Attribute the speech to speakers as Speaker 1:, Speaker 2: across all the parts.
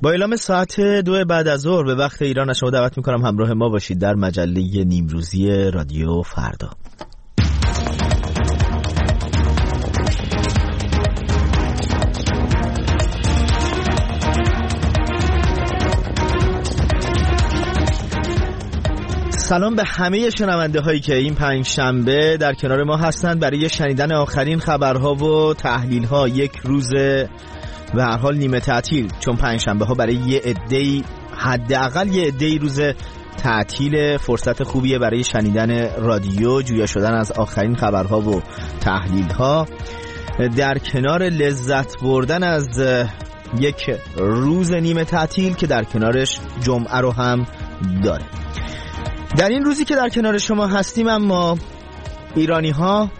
Speaker 1: با اعلام ساعت 2 بعد از ظهر به وقت ایران از شما دعوت میکنم همراه ما باشید در مجله نیمروزی رادیو فردا. سلام به همه شنونده هایی که این پنجشنبه در کنار ما هستند برای شنیدن آخرین خبرها و تحلیل ها. یک روز به هر حال نیمه تعطیل، چون پنجشنبه ها برای یه عده‌ای، حداقل یه عده‌ای روز تعطیل، فرصت خوبیه برای شنیدن رادیو، جویا شدن از آخرین خبرها و تحلیل ها، در کنار لذت بردن از یک روز نیمه تعطیل که در کنارش جمعه رو هم داره. در این روزی که در کنار شما هستیم اما ایرانی ها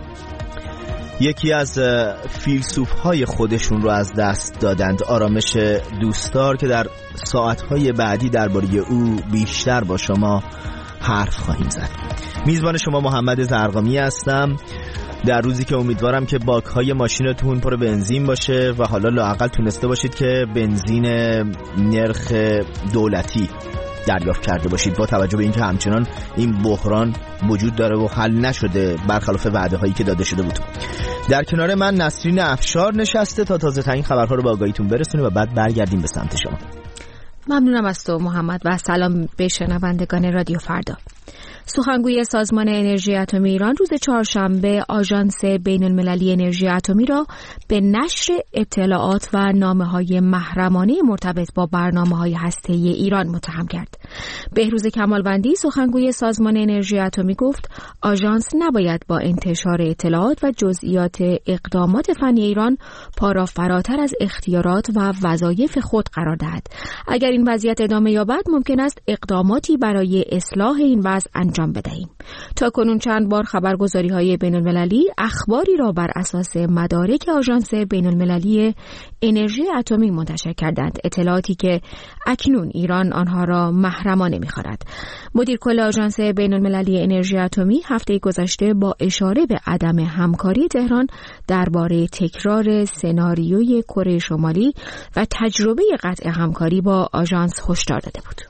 Speaker 1: یکی از فیلسوف‌های خودشون رو از دست دادند، آرامش دوستدار، که در ساعت‌های بعدی درباره او بیشتر با شما حرف خواهیم زد. میزبان شما محمد زرقامی هستم در روزی که امیدوارم که باک‌های ماشینتون پر بنزین باشه و حالا لااقل تونسته باشید که بنزین نرخ دولتی دریافت کرده باشید، با توجه به اینکه همچنان این بحران وجود داره و حل نشده برخلاف وعده هایی که داده شده بود. در کنار من نسرین افشار نشسته تا تازه ترین خبرها رو به آگاهیتون برسونیم و بعد برگردیم به سمت شما.
Speaker 2: ممنونم از تو محمد و سلام به شنوندگان رادیو فردا. سخنگوی سازمان انرژی اتمی ایران روز چهارشنبه آژانس بین‌المللی انرژی اتمی را به نشر اطلاعات و نامه‌های محرمانه مرتبط با برنامه‌های هسته‌ای ایران متهم کرد. بهروز کمالوندی سخنگوی سازمان انرژی اتمی گفت آژانس نباید با انتشار اطلاعات و جزئیات اقدامات فنی ایران پا را فراتر از اختیارات و وظایف خود قرار دهد. اگر این وضعیت ادامه یابد ممکن است اقداماتی برای اصلاح این وضع انجام بدهیم. تا کنون چند بار خبرگزاری‌های بین‌المللی اخباری را بر اساس مدارک آژانس بین‌المللی انرژی اتمی منتشر کردند، اطلاعاتی که اکنون ایران آنها را محرمانه می‌خواند. مدیر کل آژانس بین‌المللی انرژی اتمی هفته گذشته با اشاره به عدم همکاری تهران درباره تکرار سناریوی کره شمالی و تجربه قطع همکاری با آژانس هشدار داده بود.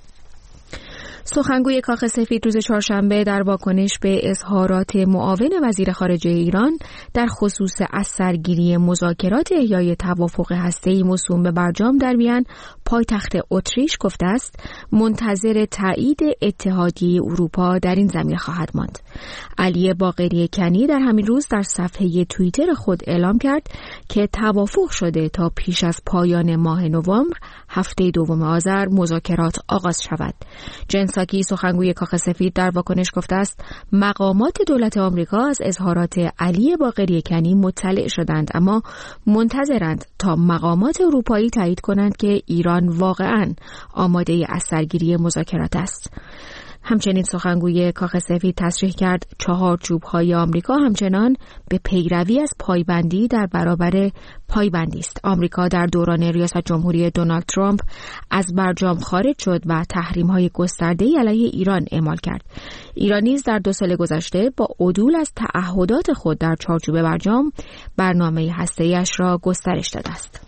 Speaker 2: سخنگوی کاخ سفید روز چهارشنبه در واکنش به اظهارات معاون وزیر خارجه ایران در خصوص از سرگیری مذاکرات احیای توافق هسته‌ای موسوم به برجام در وین پایتخت اتریش گفته است منتظر تایید اتحادیه اروپا در این زمینه خواهد ماند. علی باقری کنی در همین روز در صفحه توییتر خود اعلام کرد که توافق شده تا پیش از پایان ماه نوامبر هفته دوم آذر مذاکرات آغاز شود. جنساکی سخنگوی کاخ سفید در واکنش گفته است مقامات دولت آمریکا از اظهارات علی باقری کنی مطلع شدند، اما منتظرند تا مقامات اروپایی تایید کنند که ایران واقعاً آماده از سرگیری مذاکرات است. همچنین سخنگوی کاخ سفید تصریح کرد چهارچوب‌های آمریکا همچنان به پیروی از پایبندی در برابر پایبندی است. آمریکا در دوران ریاست جمهوری دونالد ترامپ از برجام خارج شد و تحریم‌های گسترده‌ای علیه ایران اعمال کرد. ایران نیز در 2 سال گذشته با عدول از تعهدات خود در چارچوب برجام برنامه هسته‌ای‌اش را گسترش داده است.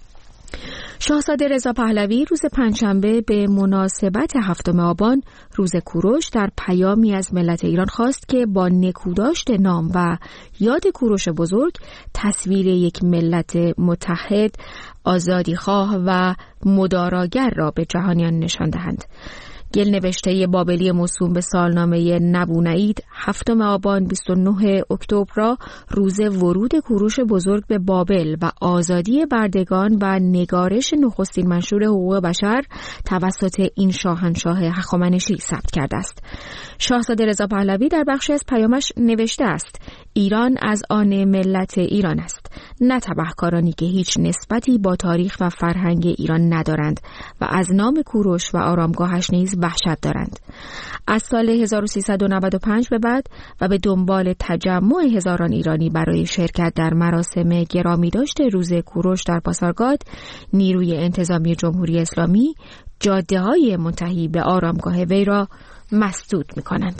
Speaker 2: شاهزاده رضا پهلوی روز پنجشنبه به مناسبت 7 آبان روز کوروش در پیامی از ملت ایران خواست که با نکوداشت نام و یاد کوروش بزرگ تصویر یک ملت متحد، آزادیخواه و مداراگر را به جهانیان نشان دهند. گل نوشته بابلی موسوم به سالنامه نبونعید 7 آبان 29 اکتبر را روز ورود کوروش بزرگ به بابل و آزادی بردگان و نگارش نخستین منشور حقوق بشر توسط این شاهنشاه هخامنشی ثبت کرده است. شاهزاده رضا پهلوی در بخشی از پیامش نوشته است ایران از آن ملت ایران است، نه تبهکارانی که هیچ نسبتی با تاریخ و فرهنگ ایران ندارند و از نام کوروش و آرامگاهش نیز وحشت دارند. از سال 1395 به بعد و به دنبال تجمع هزاران ایرانی برای شرکت در مراسم گرامی داشته روز کوروش در پاسارگاد، نیروی انتظامی جمهوری اسلامی جاده‌های منتهی به آرامگاه وی را مسدود می‌کنند.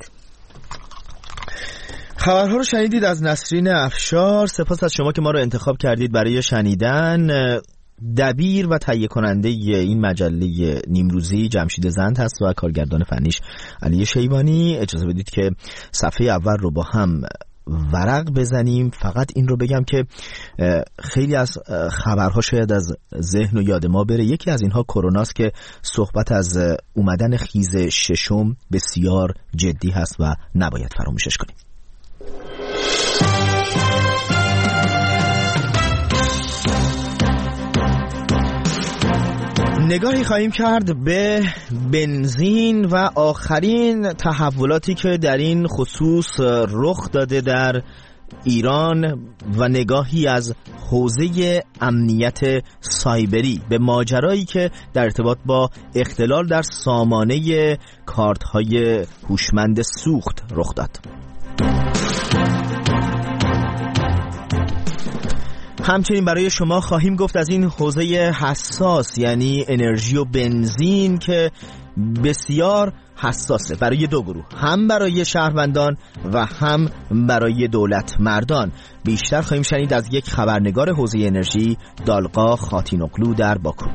Speaker 1: خبرها رو شنیدید از نسرین افشار. سپاس از شما که ما رو انتخاب کردید برای شنیدن. دبیر و تهیه کننده این مجله نیمروزی جمشید زند هست و کارگردان فنیش علی شیبانی. اجازه بدید که صفحه اول رو با هم ورق بزنیم. فقط این رو بگم که خیلی از خبرها شاید از ذهن و یاد ما بره. یکی از اینها کروناست که صحبت از اومدن خیز ششم بسیار جدی هست و نباید فراموشش کنیم. نگاهی خواهیم کرد به بنزین و آخرین تحولاتی که در این خصوص رخ داده در ایران و نگاهی از حوزه امنیت سایبری به ماجرایی که در ارتباط با اختلال در سامانه کارت‌های هوشمند سوخت رخ داد. همچنین برای شما خواهیم گفت از این حوزه حساس، یعنی انرژی و بنزین، که بسیار حساسه برای دو گروه، هم برای شهروندان و هم برای دولت مردان. بیشتر خواهیم شنید از یک خبرنگار حوزه انرژی، دالقا خاتینوغلو در باکو.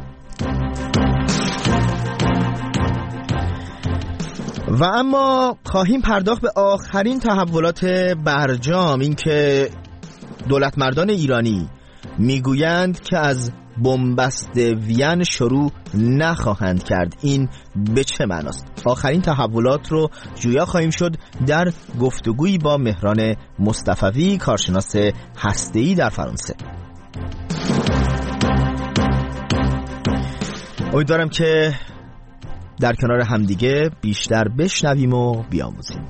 Speaker 1: و اما خواهیم پرداخت به آخرین تحولات برجام، این که دولت مردان ایرانی میگویند که از بنبست وین شروع نخواهند کرد. این به چه معناست؟ آخرین تحولات رو جویا خواهیم شد در گفتگویی با مهران مصطفوی، کارشناس هسته‌ای در فرانسه. امیدوارم که در کنار همدیگه بیشتر بشنویم و بیاموزیم.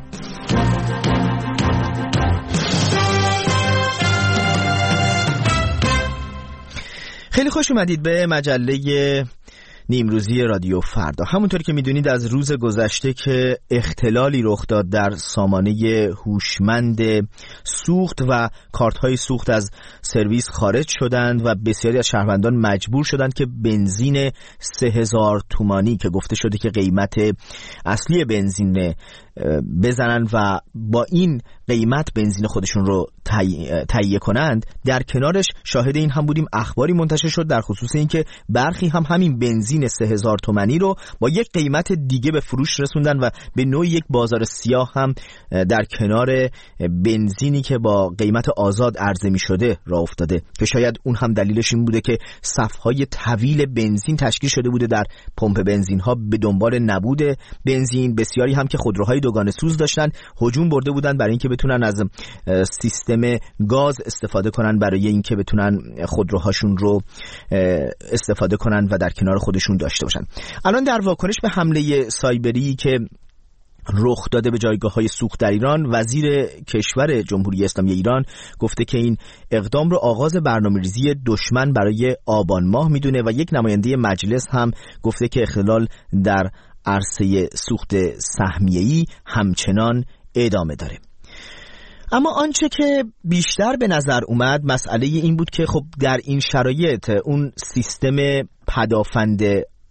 Speaker 1: خیلی خوش اومدید به مجله نیمروزی رادیو فردا. همونطور که میدونید از روز گذشته که اختلالی رخ داد در سامانه هوشمند سوخت و کارت‌های سوخت از سرویس خارج شدند و بسیاری از شهروندان مجبور شدند که بنزین 3000 تومانی که گفته شده که قیمت اصلی بنزین بزنن و با این قیمت بنزین خودشون رو تهیه کنند. در کنارش شاهد این هم بودیم اخباری منتشر شد در خصوص این که برخی هم همین بنزین 3000 تومانی رو با یک قیمت دیگه به فروش رسوندن و به نوعی یک بازار سیاه هم در کنار بنزینی که با قیمت آزاد عرضه می شده راه افتاده، که شاید اون هم دلیلش این بوده که صف‌های طویل بنزین تشکیل شده بوده در پمپ بنزین ها به دنبال نبود بنزین. بسیاری هم که خودروهای دوگانه سوز داشتن هجوم برده بودن برای اینکه بتونن از سیستم گاز استفاده کنن، برای اینکه بتونن خودروهاشون رو استفاده کنن و در کنار خودشون داشته باشن. الان در واکنش به حمله سایبری که رخ داده به جایگاه‌های سوخت در ایران، وزیر کشور جمهوری اسلامی ایران گفته که این اقدام رو آغاز برنامه‌ریزی دشمن برای آبان ماه میدونه و یک نماینده مجلس هم گفته که اختلال در عرصه سوخت سهمیه‌ای همچنان ادامه داره. اما آنچه که بیشتر به نظر اومد مسئله این بود که خب در این شرایط اون سیستم پدافند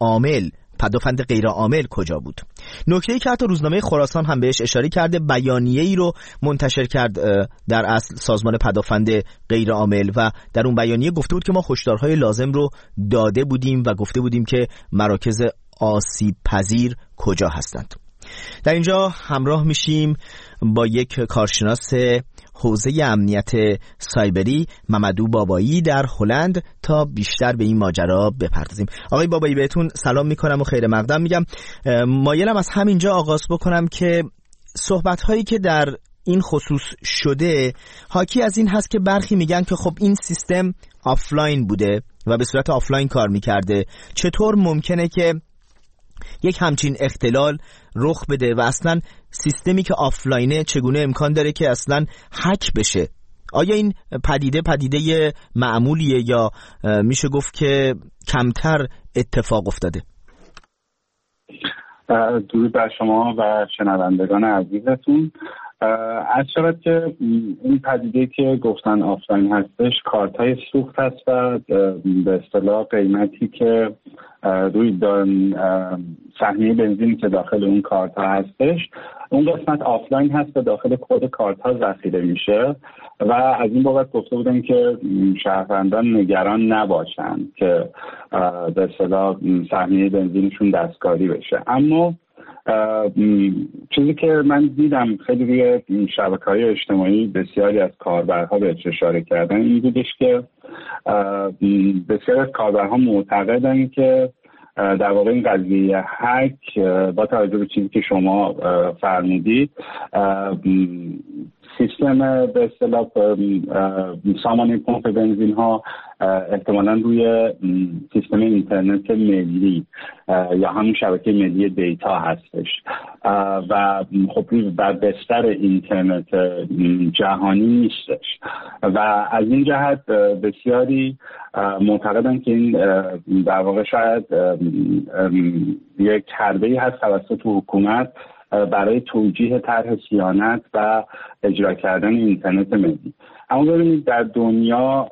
Speaker 1: غیر عامل کجا بود؟ نکته‌ای که حتی روزنامه خراسان هم بهش اشاره کرده، بیانیه‌ای رو منتشر کرد در اصل سازمان پدافند غیر عامل و در اون بیانیه گفته بود که ما هشدارهای لازم رو داده بودیم و گفته بودیم که مراکز آسیب پذیر کجا هستند. در اینجا همراه میشیم با یک کارشناس حوزه امنیت سایبری، ممدو بابایی در هلند، تا بیشتر به این ماجرا بپردازیم. آقای بابایی بهتون سلام میکنم و خیر مقدم میگم. مایلم از همینجا آغاز بکنم که صحبت‌هایی که در این خصوص شده حاکی از این هست که برخی میگن که خب این سیستم آفلاین بوده و به صورت آفلاین کار میکرده. چطور ممکنه که یک همچین اختلال رخ بده و اصلا سیستمی که آفلاینه چگونه امکان داره که اصلا هک بشه؟ آیا این پدیده معمولیه یا میشه گفت که کمتر اتفاق افتاده؟
Speaker 3: درود بر شما و شنوندگان عزیزتون. از شود که این پدیده که گفتن آفلاین هستش کارت‌های سوخت هست و به اصطلاح قیمتی که روی سهمیه بنزینی که داخل اون کارت‌ها هستش اون قسمت آفلاین هست و داخل کد کارت‌ها ذخیره میشه و از این بابت گفته بودن که شهروندان نگران نباشن که به اصطلاح سهمیه بنزینشون دستکاری بشه. اما چیزی که من دیدم خیلی روی شبکه‌های اجتماعی بسیاری از کاربرها بهش اشاره کردن این بودش که بسیاری از کاربرها معتقدن که در واقع این قضیه هک با توجه به چیزی که شما فرمودید سیستم به اصطلاح سامانه پمپ بنزین ها احتمالاً روی سیستم اینترنت ملی یا همون شبکه ملی دیتا هستش و خب بر بستر اینترنت جهانی نیستش و از این جهت بسیاری معتقدن که این در واقع شاید یک حربه‌ای هست توسط حکومت برای توجیه طرح صیانت و اجرا کردن اینترنت ملی. اما ببینید در دنیا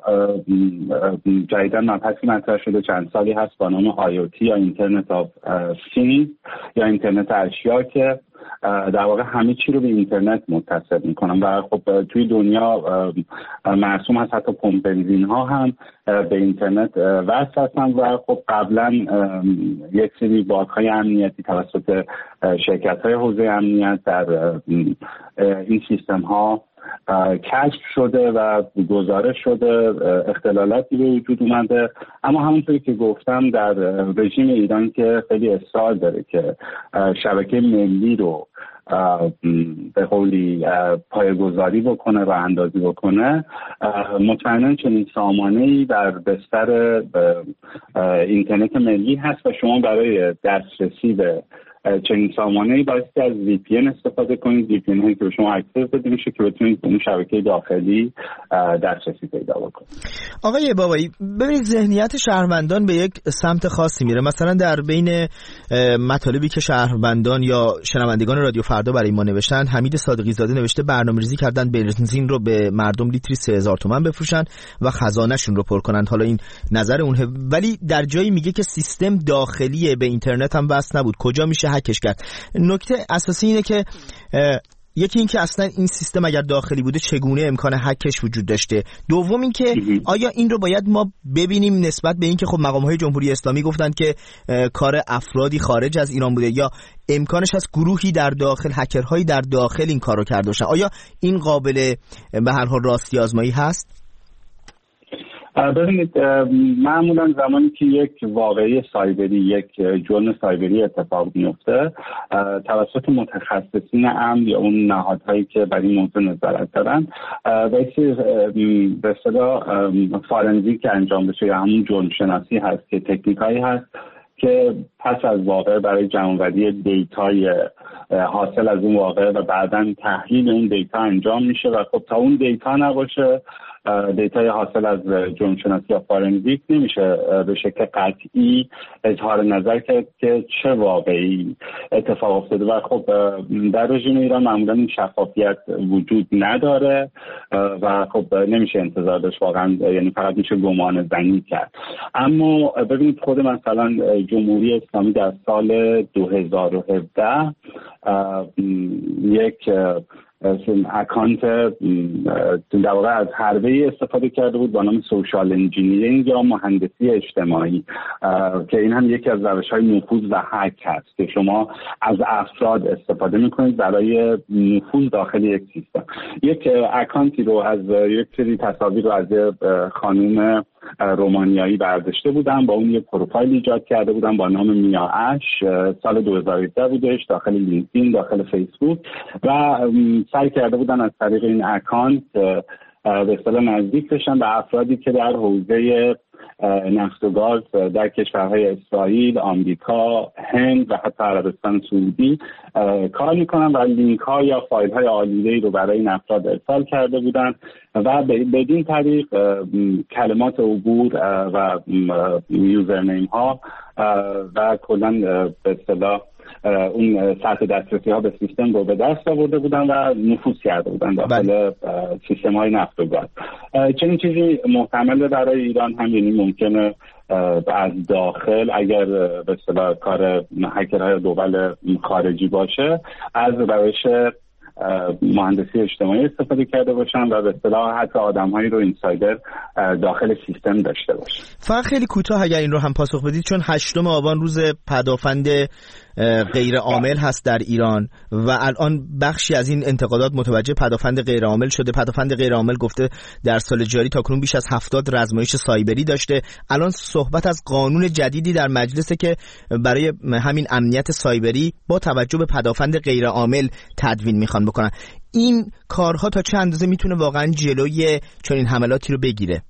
Speaker 3: جدیداً مبحثی مطرح شده چند سالی هست با نام IoT یا اینترنت آف things یا اینترنت اشیا که در واقع همه چی رو به اینترنت متصل میکنن و خب توی دنیا مرسوم هست حتی پمپ بنزین ها هم به اینترنت وصل هستن و خب قبلا یک سری باگ‌های امنیتی توسط شرکت‌های حوزه امنیت در این سیستم ها کشف شده و گزارش شده، اختلالاتی به وجود اومده. اما همونطوری که گفتم در رژیم ایران که خیلی اصرار داره که شبکه ملی رو به قولی پایه‌گذاری بکنه و اندازی بکنه، مطمئنا چنین سامانه‌ای در بستر اینترنت ملی هست و شما برای دسترسی به چنین سامانه‌ای بایستی از VPN استفاده کنید. VPN هایی که به شما اکسس بده میشه که بتونید اون شبکه داخلی دسترسی پیدا بکنید.
Speaker 1: آقای بابایی ببینید ذهنیت شهروندان به یک سمت خاصی میره. مثلا در بین مطالبی که شهروندان یا شنوندگان رادیو فردا برای ما نوشتن، حمید صادقی زاده نوشته برنامه‌ریزی کردن بنزین رو به مردم لیتری 3000 تومان بفروشن و خزانه‌شون رو پر کنن. حالا این نظر اونه، ولی در جایی میگه که سیستم داخلی به اینترنت هم وصل نبود. کجا میشه هکش کرد؟ نکته اساسی اینه که یکی این که اصلا این سیستم اگر داخلی بوده چگونه امکان هکش وجود داشته. دوم این که آیا این رو باید ما ببینیم نسبت به این که خب مقام‌های جمهوری اسلامی گفتن که کار افرادی خارج از ایران بوده، یا امکانش از گروهی در داخل، هکرهایی در داخل این کارو کرده باشن. آیا این قابل به هر حال راستی آزمایی هست؟
Speaker 3: ببینید معمولا زمانی که یک واقعه سایبری، یک جرم سایبری اتفاق میفته توسط متخصصین امن یا اون نهادهایی که بر این موضوع نظارت دارن به اصطلاح فارنزیک انجام بشه یا همون جرم شناسی هست که تکنیکایی هست که پس از واقعه برای جمع‌آوری دیتای حاصل از اون واقعه و بعداً تحلیل اون دیتا انجام میشه و خب تا اون دیتا نباشه، دیتای حاصل از جرم شناسی یا فارنزیک، نمیشه به شکل قطعی اظهار نظر کرد که چه واقعی اتفاق افتاده و خب در رژیم ایران معمولا این شفافیت وجود نداره و خب نمیشه انتظار داشت واقعا، یعنی فقط میشه گمان زنی کرد. اما ببینید خود مثلا جمهوری اسلامی در سال 2017 یک اکانت در واقع از حربه‌ای استفاده کرده بود با نام سوشال انجینیرینگ یا مهندسی اجتماعی که این هم یکی از روش‌های نفوذ و هک هست که شما از افراد استفاده می‌کنید برای نفوذ داخل یک سیستم. یک اکانتی رو از یک سری تصاویر رو از خانم رومانیایی برداشته بودن، با اون یک پروفایل ایجاد کرده بودن با نام میا اش، سال 2017 بودش، داخل لینکدین، داخل فیسبوک و سعی کرده بودن از طریق این اکانت به اصطلاح نزدیک بشن به افرادی که در حوزه نفت و گاز در کشورهای اسرائیل، آمریکا، هند و حتی عربستان سعودی کار میکنن و لینک ها یا فایل های آلوده‌ای رو برای این افراد ارسال کرده بودن و بدین طریق کلمات عبور و یوزرنیم ها و کلا به اصطلاح اون سطح دسترسی ها به سیستم رو به دست آورده بودن و نفوذ کرده بودن داخل سیستم های نفت و گاز. چنین چیزی محتمله برای ایران هم، یعنی ممکنه از داخل اگر به اصطلاح کار هکرهای دول خارجی باشه از روش مهندسی اجتماعی استفاده کرده باشن و به اصطلاح حتی آدم‌هایی رو اینسایدر داخل سیستم داشته باشن.
Speaker 1: فقط خیلی کوتاه اگر این رو هم پاسخ بدید، چون 8 آبان روز پدافند غیر عامل هست در ایران و الان بخشی از این انتقادات متوجه پدافند غیر عامل شده. پدافند غیر عامل گفته در سال جاری تاکنون بیش از 70 رزمایش سایبری داشته. الان صحبت از قانون جدیدی در مجلسه که برای همین امنیت سایبری با توجه به پدافند غیر عامل تدوین میخوان بکنن. این کارها تا چه اندازه میتونه واقعا جلوی چنین حملاتی رو بگیره؟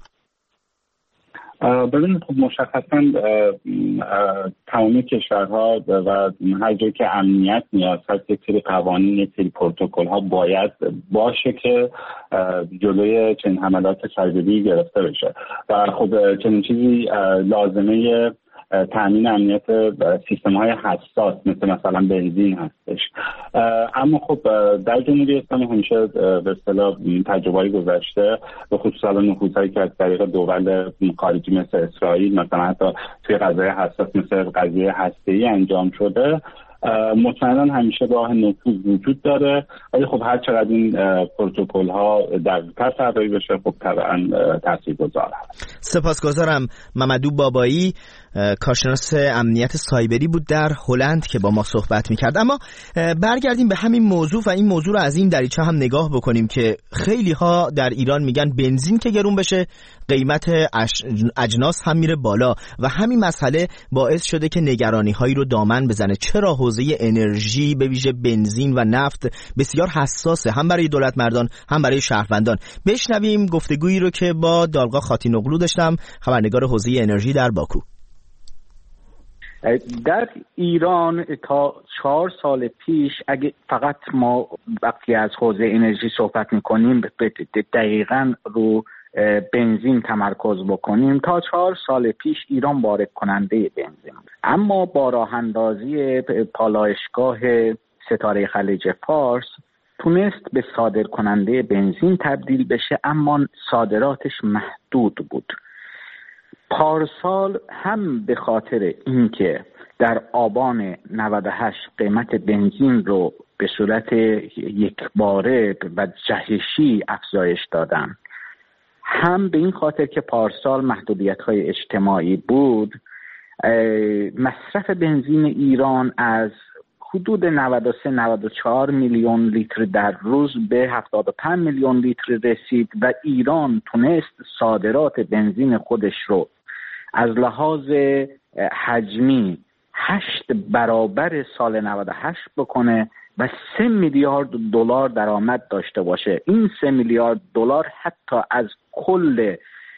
Speaker 3: ببینید خب مشخصا تمامی کشورها و هر جایی که امنیت نیاز هست یک سری قوانین، یک سری پروتکل ها باید باشه که جلوی چنین حملات سایبری گرفته بشه و خب چنین چیزی لازمه تامین امنیت سیستم های حساس مثلا بنزین هستش. اما خب در جمهوری اسلامی همیشه به اصطلاح تجربه‌ای گذشته به خصوص نفوذهایی که از طریق دول خارجی مثل اسرائیل مثلا حتی توی قضایای حساس مثل قضیه هسته‌ای انجام شده، مطمئنا همیشه راه نفوذ وجود داره، ولی خب هر چقدر این پروتکل ها دقیق‌تر طراحی بشه خب طبعا تاثیرگذار هست.
Speaker 1: سپاسگزارم. ممدو بابایی، کارشناس امنیت سایبری بود در هلند که با ما صحبت میکرد. اما برگردیم به همین موضوع و این موضوع رو از این دریچه هم نگاه بکنیم که خیلی ها در ایران میگن بنزین که گرون بشه قیمت اجناس هم میره بالا و همین مسئله باعث شده که نگرانی هایی رو دامن بزنه. چرا حوزه انرژی به ویژه بنزین و نفت بسیار حساسه، هم برای دولت مردان هم برای شهروندان؟ بشنویم گفتگویی رو که با دالقا خاتینوغلو داشتم، خبرنگار حوزه انرژی در باکو.
Speaker 4: در ایران تا 4 سال پیش اگه فقط ما وقتی از حوزه انرژی صحبت میکنیم دقیقاً رو بنزین تمرکز بکنیم، تا 4 سال پیش ایران وارد کننده بنزین، اما با راه اندازی پالایشگاه ستاره خلیج فارس تونست به صادر کننده بنزین تبدیل بشه، اما صادراتش محدود بود. پارسال هم به خاطر اینکه در آبان 98 قیمت بنزین رو به صورت یکباره و جهشی افزایش دادن، هم به این خاطر که پارسال محدودیت‌های اجتماعی بود، مصرف بنزین ایران از حدود 93-94 میلیون لیتر در روز به 75 میلیون لیتر رسید و ایران تونست صادرات بنزین خودش رو از لحاظ حجمی 8 برابر سال 98 بکنه و 3 میلیارد دلار درآمد داشته باشه. این 3 میلیارد دلار حتی از کل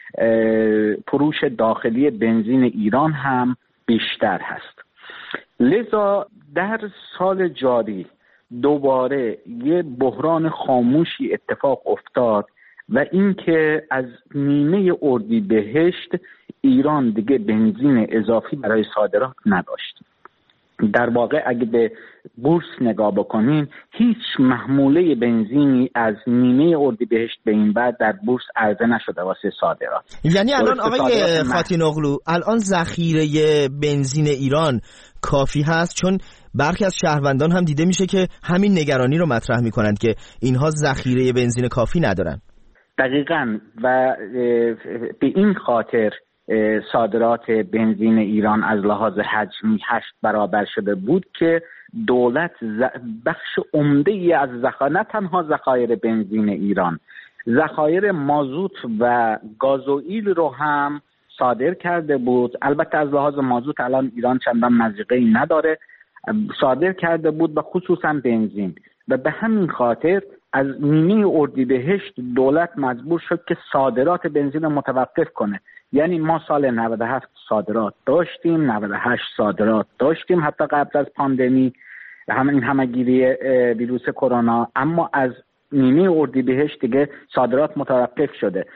Speaker 4: فروش داخلی بنزین ایران هم بیشتر هست. لذا در سال جاری دوباره یه بحران خاموشی اتفاق افتاد و اینکه از نیمه اردیبهشت ایران دیگه بنزین اضافی برای صادرات نداشت. در واقع اگه به بورس نگاه بکنین هیچ محموله بنزینی از نیمه اردیبهشت به این بعد در بورس عرضه نشده واسه صادرات.
Speaker 1: یعنی الان آقای خاتینوغلو الان ذخیره بنزین ایران کافی هست؟ چون برخی از شهروندان هم دیده میشه که همین نگرانی رو مطرح میکنند که اینها ذخیره بنزین کافی ندارن.
Speaker 4: دقیقاً و به این خاطر صادرات بنزین ایران از لحاظ حجمی 8 برابر شده بود که دولت بخش عمده‌ای از ذخایر، نه تنها ذخایر بنزین ایران، ذخایر مازوت و گازوئیل رو هم صادر کرده بود. البته از لحاظ مازوت الان ایران چندان مضیقه‌ای نداره، صادر کرده بود و خصوصا بنزین، و به همین خاطر از نیمه اردیبهشت دولت مجبور شد که صادرات بنزین متوقف کنه. یعنی ما سال 97 صادرات داشتیم، 98 صادرات داشتیم حتی قبل از پاندمی این همه‌گیری ویروس کرونا، اما از نیمه اردیبهشت دیگه صادرات متوقف شده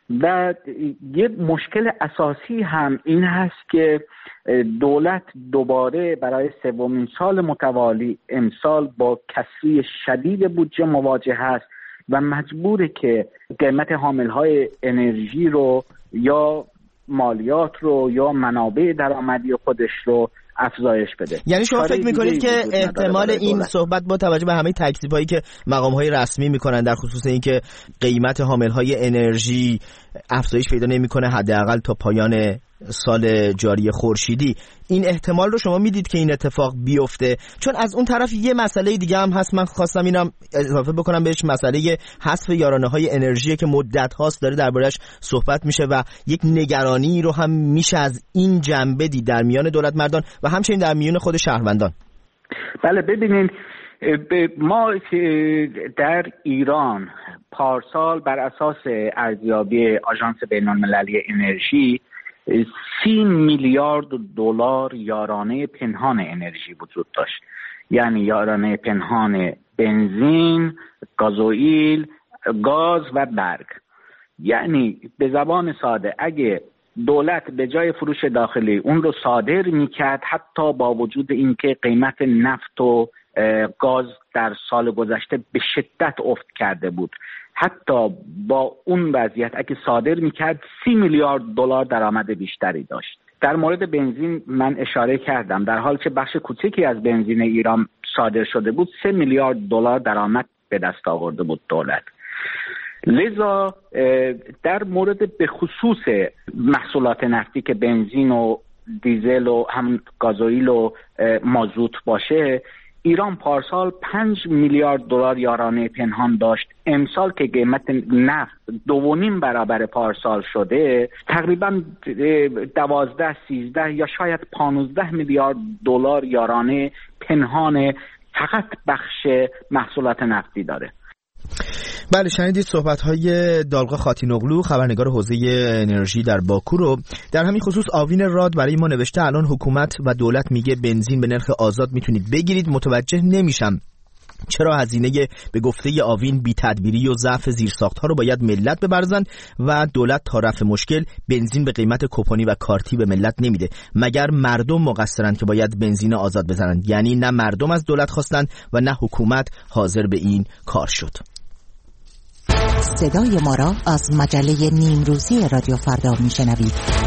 Speaker 4: و یه مشکل اساسی هم این هست که دولت دوباره برای سومین سال متوالی امسال با کسری شدید بودجه مواجه هست و مجبوره که قیمت حاملهای انرژی رو یا مالیات رو یا منابع درآمدی خودش رو افزایش بده.
Speaker 1: یعنی شما فکر میکنید که احتمال این صحبت با توجه به همه تکذیبایی که مقام‌های رسمی میکنن در خصوص اینکه قیمت حاملهای انرژی افزایش پیدا نمیکنه حداقل تا پایان سال جاری خورشیدی، این احتمال رو شما میدید که این اتفاق بیفته؟ چون از اون طرف یه مسئله دیگه هم هست، من خواستم اینم اضافه بکنم بهش، مسئله حذف یارانه‌های انرژی که مدت هاست داره دربارش صحبت میشه و یک نگرانی رو هم میشه از این جنبه دید در میان دولت مردان و همچنین در میان خود شهروندان.
Speaker 4: بله ببینید، ما در ایران پارسال بر اساس ارزیابی آژانس بین‌المللی انرژی 30 میلیارد دلار یارانه پنهان انرژی وجود داشت. یعنی یارانه پنهان بنزین، گازوئیل، گاز و برق. یعنی به زبان ساده اگه دولت به جای فروش داخلی اون رو صادر میکرد، حتی با وجود اینکه قیمت نفت و گاز در سال گذشته به شدت افت کرده بود، حتی با اون وضعیت اگه صادر میکرد 30 میلیارد دلار درآمد بیشتری داشت. در مورد بنزین من اشاره کردم، در حالی که بخش کوچکی از بنزین ایران صادر شده بود 3 میلیارد دلار درآمد به دست آورده بود دولت. لذا در مورد به خصوص محصولات نفتی که بنزین و دیزل و هم گازوئیل و مازوت باشه، ایران پارسال 5 میلیارد دلار یارانه پنهان داشت. امسال که قیمت نفت 2.5 برابر پارسال شده، تقریبا 12 13 یا شاید 15 میلیارد دلار یارانه پنهان فقط بخش محصولات نفتی داره.
Speaker 1: بله، شنیدید صحبت‌های دالقا خاتینوغلو، خبرنگار حوزه انرژی در باکو رو. در همین خصوص آوین راد برای ما نوشته الان حکومت و دولت میگه بنزین به نرخ آزاد میتونید بگیرید. متوجه نمیشم چرا هزینه به گفته آوین بی‌تدبیری و ضعف زیرساخت‌ها رو باید ملت ببرزن و دولت تا رفع مشکل بنزین به قیمت کوپنی و کارتی به ملت نمیده؟ مگر مردم مقصرن که باید بنزین آزاد بزنن؟ یعنی نه مردم از دولت خواستن و نه حکومت حاضر به این کار شد.
Speaker 5: صدای ما را از مجله نیمروزی رادیو فردا میشنوید.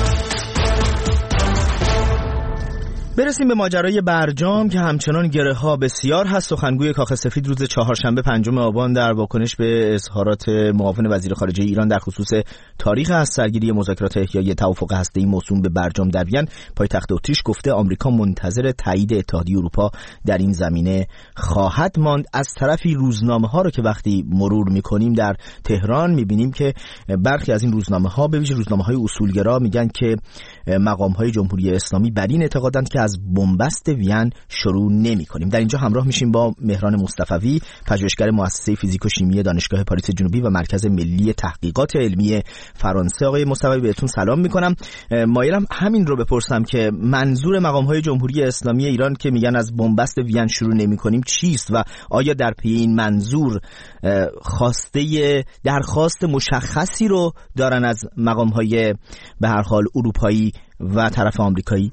Speaker 1: برسیم به ماجرای برجام که همچنان گره ها بسیار هست. سخنگوی کاخ سفید روز چهارشنبه 5 آبان در واکنش به اظهارات معاون وزیر خارجه ایران در خصوص تاریخ از سرگیری مذاکرات احیای توافق هسته‌ای موسوم به برجام در وین پایتخت اتریش گفته آمریکا منتظر تایید اتحادیه اروپا در این زمینه خواهد ماند. از طرفی روزنامه‌ها رو که وقتی مرور می‌کنیم در تهران می‌بینیم که برخی از این روزنامه‌ها به ویژه روزنامه‌های اصولگرا میگن که مقام‌های جمهوری اسلامی بر این اعتقادند که از بنبست وین شروع نمی‌کنیم. در اینجا همراه میشیم با مهران مصطفی، پژوهشگر مؤسسه فیزیک و شیمی دانشگاه پاریس جنوبی و مرکز ملی تحقیقات علمی فرانسه. آقای مصطفی بهتون سلام می‌کنم. مایلم همین رو بپرسم که منظور مقام‌های جمهوری اسلامی ایران که میگن از بنبست وین شروع نمی‌کنیم چیست و آیا در پی این منظور درخواست مشخصی رو دارن از مقام‌های به هر حال اروپایی و طرف آمریکایی؟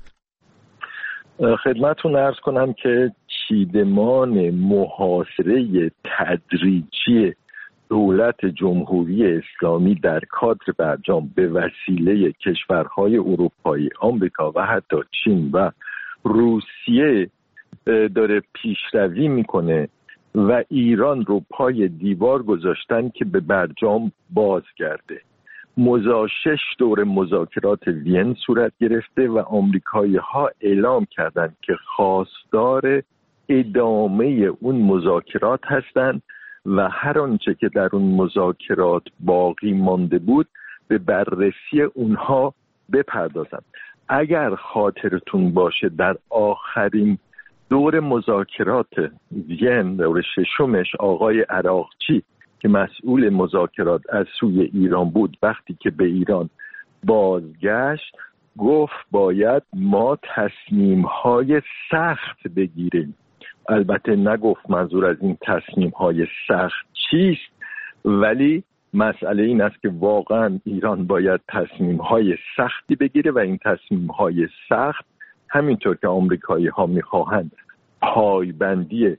Speaker 6: خدمتتون عرض کنم که چیدمان محاصره تدریجی دولت جمهوری اسلامی در کادر برجام به وسیله کشورهای اروپایی، آمریکا و حتی چین و روسیه داره پیشروی میکنه و ایران رو پای دیوار گذاشتن که به برجام بازگرده. 6 دور مذاکرات وین صورت گرفته و آمریکایی ها اعلام کردند که خواستار ادامه اون مذاکرات هستند و هر آنچه که در اون مذاکرات باقی مانده بود به بررسی اونها بپردازند. اگر خاطرتون باشه در آخرین دور مذاکرات وین، دور ششمش، آقای عراقچی که مسئول مذاکرات از سوی ایران بود وقتی که به ایران بازگشت گفت باید ما تصمیم‌های سخت بگیریم. البته نگفت منظور از این تصمیم‌های سخت چیست، ولی مسئله این است که واقعا ایران باید تصمیم‌های سختی بگیره و این تصمیم‌های سخت همینطور که آمریکایی‌ها می‌خواهند پایبندی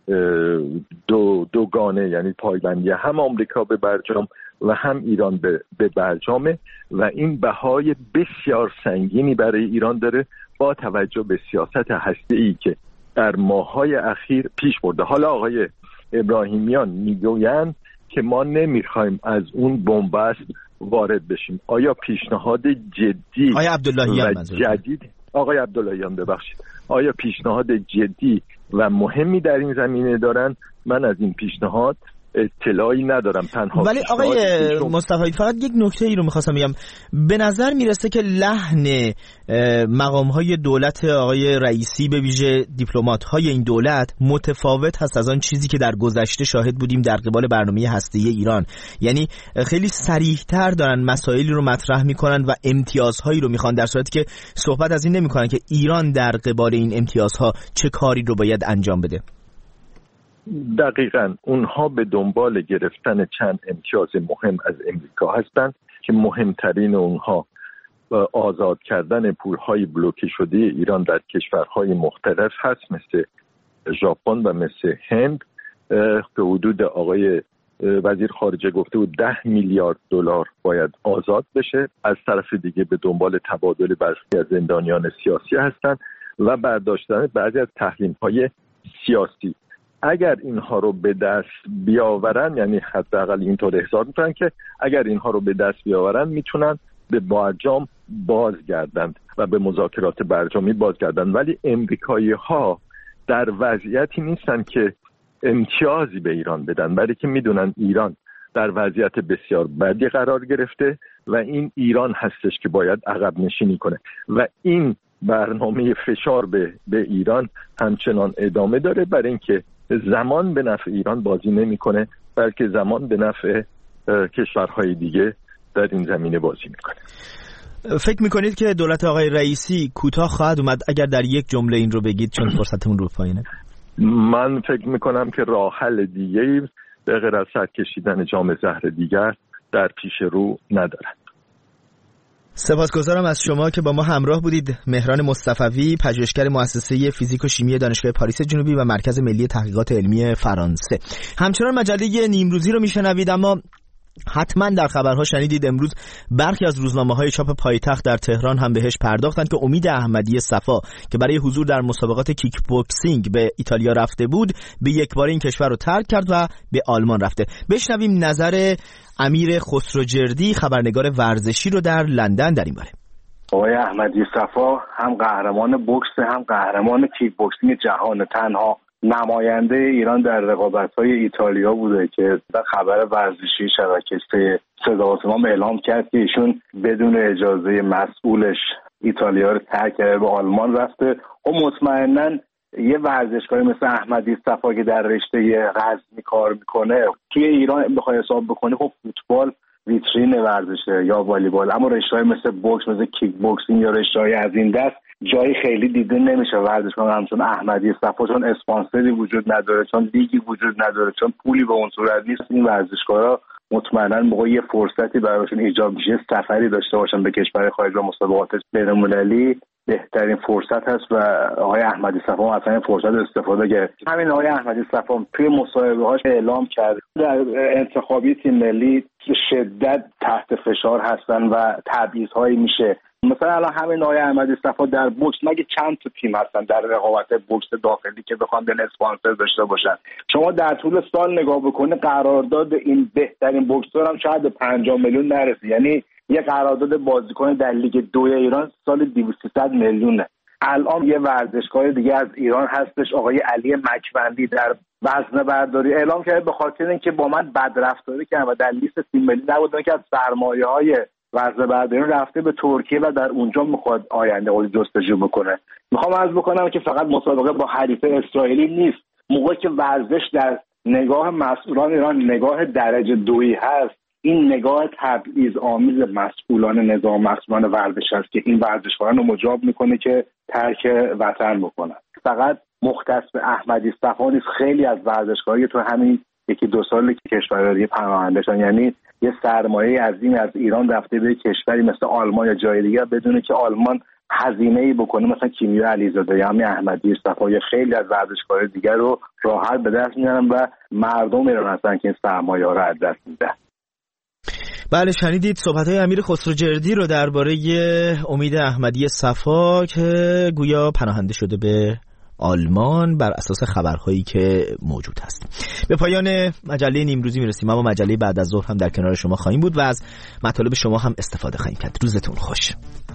Speaker 6: دوگانه، یعنی پایبندی هم آمریکا به برجام و هم ایران به برجامه و این بهای بسیار سنگینی برای ایران داره با توجه به سیاست هسته‌ای که در ماه‌های اخیر پیش برده. حالا آقای ابراهیمیان میگویند که ما نمیخوایم از اون بنبست وارد بشیم. آیا پیشنهاد جدی
Speaker 1: آقای عبداللهیان
Speaker 6: آقای عبداللهیان ببخشید، آیا پیشنهاد جدی و مهمی در این زمینه دارن؟ من از این پیشنهاد اطلاعی ندارم.
Speaker 1: ولی آقای مصطفی فقط یک نکته ای رو میخواستم بگم. به نظر میرسه که لحن مقامهای دولت آقای رئیسی به ویژه دیپلمات‌های این دولت متفاوت هست از آن چیزی که در گذشته شاهد بودیم در قبال برنامه هسته‌ای ایران. یعنی خیلی صریح‌تر دارن مسائلی رو مطرح میکنن و امتیازهایی رو میخوان، در صورتی که صحبت از این نمیکنن که ایران در قبال این امتیازها چه کاری رو باید انجام بده.
Speaker 6: دقیقاً اونها به دنبال گرفتن چند امتیاز مهم از امریکا هستند که مهمترین اونها آزاد کردن پولهای بلوکه شده ایران در کشورهای مختلف هست، مثل ژاپن و مثل هند. به حدود آقای وزیر خارجه گفته بود 10 میلیارد دلار باید آزاد بشه. از طرف دیگه به دنبال تبادل برخی از زندانیان سیاسی هستند و برداشتن بعضی از تحریم‌های سیاسی. اگر اینها رو به دست بیاورن، یعنی حداقل اینطور احساس میکنن که اگر اینها رو به دست بیاورن میتونن به برجام بازگردند و به مذاکرات برجامی بازگردند. ولی امریکایی ها در وضعیتی نیستن که امتیازی به ایران بدن، برای که میدونن ایران در وضعیت بسیار بدی قرار گرفته و این ایران هستش که باید عقب نشینی کنه و این برنامه فشار به ایران همچنان ادامه داره، برای اینکه زمان به نفع ایران بازی نمیکنه، بلکه زمان به نفع کشورهای دیگه در این زمینه بازی میکنه.
Speaker 1: فکر میکنید که دولت آقای رئیسی کوتاه خواهد اومد؟ اگر در یک جمله این رو بگید چون فرصتمون رو پایینه.
Speaker 6: من فکر میکنم که راه حل دیگه‌ای به غیر از سر کشیدن جام زهر دیگر در پیش رو ندارد.
Speaker 1: سپاسگزارم از شما که با ما همراه بودید. مهران مصطفوی، پژوهشگر مؤسسه فیزیک و شیمی دانشگاه پاریس جنوبی و مرکز ملی تحقیقات علمی فرانسه. همچنان مجله نیمروزی رو میشنوید، اما حتما در خبرها شنیدید امروز برخی از روزنامه‌های چاپ پایتخت در تهران هم بهش پرداختند که امید احمدی صفا که برای حضور در مسابقات کیک بوکسینگ به ایتالیا رفته بود به یکباره این کشور رو ترک کرد و به آلمان رفته. بشنویم نظر امیر خسروجردی، خبرنگار ورزشی رو در لندن در این باره.
Speaker 7: آقای احمدی صفا هم قهرمان بوکس هم قهرمان کیک بوکسینگ جهان، تنها نماینده ایران در رقابت‌های ایتالیا بوده که در خبر ورزشی شبکه صدا و سیما اعلام کرد که ایشون بدون اجازه مسئولش ایتالیا رو ترک کرده به آلمان رفته. و مطمئناً یه ورزشکاری مثل احمدی صفا که در رشته غزنی کار میکنه توی ایران بخوای حساب بکنی، خب فوتبال ویترین ورزشه یا والیبال، اما رشته‌های مثل بوکس، مثل کیک بوکسینگ یا رشته‌های از این دست جایی خیلی دیده نمیشه. ورزشکار همچون احمدی صفا چون اسپانسری وجود نداره، چون لیگی وجود نداره، چون پولی به اون صورت نیست، این ورزشکارا مطمئناً موقع یه فرصتی براشون ایجاد میشه سفری داشته باشن به کشور خارج و مسابقات بین‌المللی بهترین فرصت هست و آقای احمدی صفا اصلا این فرصت استفاده کرد. همین آقای احمدی صفا توی مصاحبه‌هاش اعلام کرد در انتخابی تیم ملی شدت تحت فشار هستن و تبعیض‌هایی میشه. مثلا الان همین آقای احمدی صفا در بوکس مگه چند تا تیم هستن در رقابت بوکس داخلی که بخوان به اسپانسر داشته باشن؟ شما در طول سال نگاه بکنید قرارداد این بهترین بوکسور هم شاید به 50 میلیون نرسه. یعنی یه قرارداد بازیکن در لیگ 2 ایران سال 200 میلیونه. الان یه ورزشکار دیگه از ایران هستش، آقای علی مکوندی، در وزنه برداری اعلام کرد به خاطر اینکه با من بدرفتاری کردن و در لیست تیم ملی نبودن که از سرمایه‌های وزنه برداری رفته به ترکیه و در اونجا میخواد آینده خودش جستجو بکنه. میخوام عرض بکنم که فقط مسابقه با حریف اسرائیلی نیست. موقعی که ورزش در نگاه مسئولان ایران نگاه درجه 2 هست، این نگاه تبعیض آمیز مسئولان نظام مسئولان ورزش است که این ورزشکاران رو مجاب میکنه که ترک وطن بکنن. فقط مختص به احمدی صفا نیست، خیلی از ورزشکاری تو همین یکی دو سال که کشورها دیگه پناهنده شدن. یعنی یه سرمایه عظیمی از ایران رفته به کشوری مثل آلمان یا جای دیگه بدونه که آلمان هزینه‌ای بکنه، مثلا کیمیا علیزاده یا همین احمدی صفا یا خیلی از ورزشکاران دیگر رو راحت به دست میارن و مردم ایران هستن که این سرمایه‌ها رو از دست میدن.
Speaker 1: بله، شنیدید صحبت‌های امیر خسروجردی رو درباره امید احمدی صفا که گویا پناهنده شده به آلمان بر اساس خبرهایی که موجود هست. به پایان مجله نیمروزی میرسیم، اما مجله بعد از ظهر هم در کنار شما خواهیم بود و از مطالب شما هم استفاده خواهیم کرد. روزتون خوش.